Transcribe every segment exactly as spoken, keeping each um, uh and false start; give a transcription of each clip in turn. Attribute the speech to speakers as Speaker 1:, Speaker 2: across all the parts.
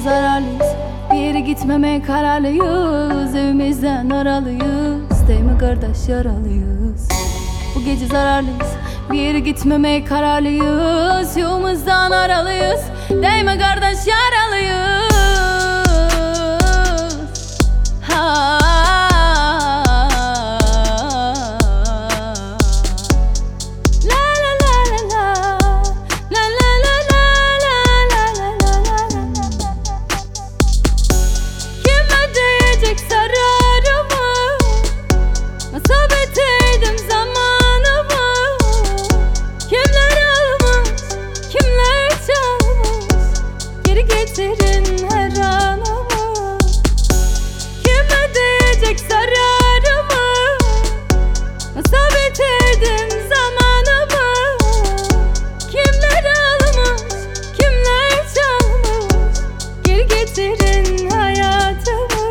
Speaker 1: zararlıyız, bir yere gitmemeye kararlıyız. Evimizden aralıyız, değil mi kardeş, yaralıyız. Bu gece zararlıyız, bir yere gitmemeye kararlıyız. Yolumuzdan aralıyız, değil mi kardeş, yaralıyız. Ha.
Speaker 2: Getirin her anımı, kim ödeyecek zararımı? Nasıl bitirdim zamanımı? Kimler almış, kimler çalmış? Geri getirin hayatımı.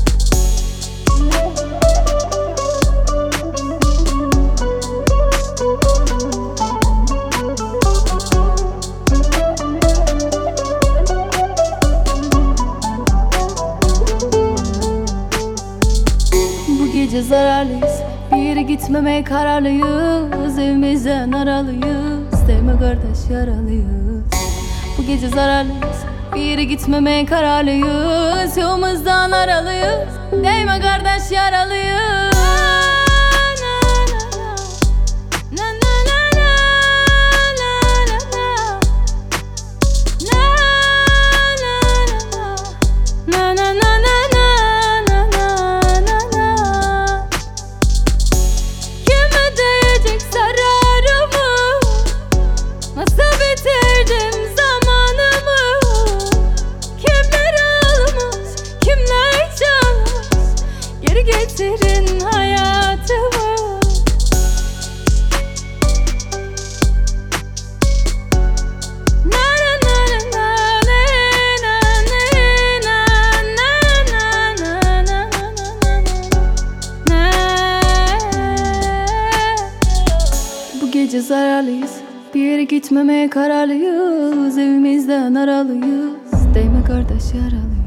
Speaker 1: Gece zararlıyız, bir yere gitmemeye kararlıyız. Evimizden aralıyız, değil mi kardeş, yaralıyız. Bu gece zararlıyız, bir yere gitmemeye kararlıyız. Yolumuzdan aralıyız, değil mi kardeş, yaralıyız.
Speaker 2: Nasıl bitirdim zamanımı? Kimler almış, kimler çalmış? Geri getirin hayatımı.
Speaker 1: Bu gece zararlıyız, bir yere gitmemeye kararlıyız. Evimizden aralıyız, değil mi kardeş, yaralıyız.